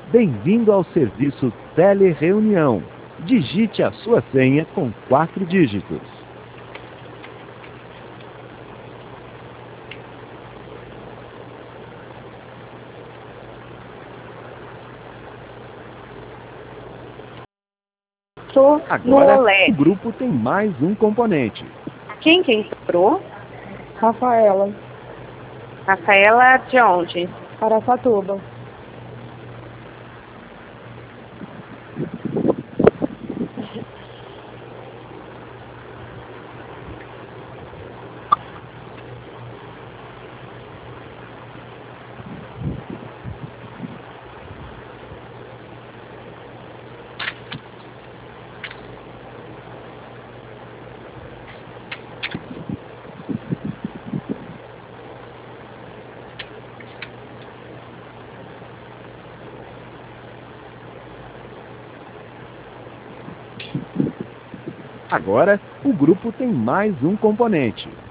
Bem-vindo ao serviço Telereunião. Digite a sua senha com 4 dígitos. Estou no Agora, o OLED. grupo tem mais um componente. Quem que entrou? Rafaela, Rafaela de onde? Araçatuba. Agora, o grupo tem mais um componente.